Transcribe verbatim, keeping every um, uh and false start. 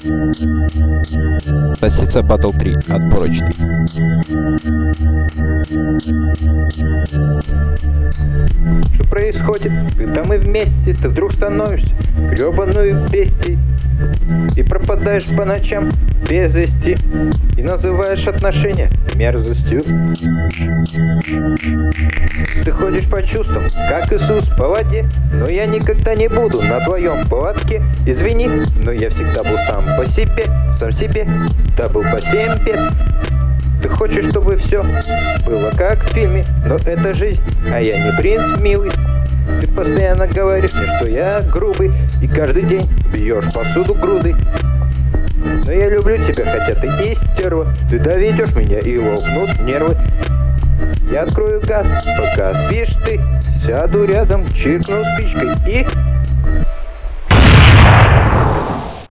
Лисица Battle три. Отборочный. Что происходит, когда мы вместе? Ты вдруг становишься гребаную бестией и пропадаешь по ночам без вести и называешь отношения мерзостью. Ты ходишь по чувствам, как Иисус по воде, но я никогда не буду на твоем поводке. Извини, но я всегда был сам по себе, сам себе, да был по семь бед. Ты хочешь, чтобы все было как в фильме, но это жизнь, а я не принц милый. Ты постоянно говоришь мне, что я грубый, и каждый день бьешь посуду грудой. Но я люблю тебя, хотя ты и стерва. Ты доведешь меня и лопнут нервы. Я открою газ, пока спишь ты. Сяду рядом, чиркну спичкой и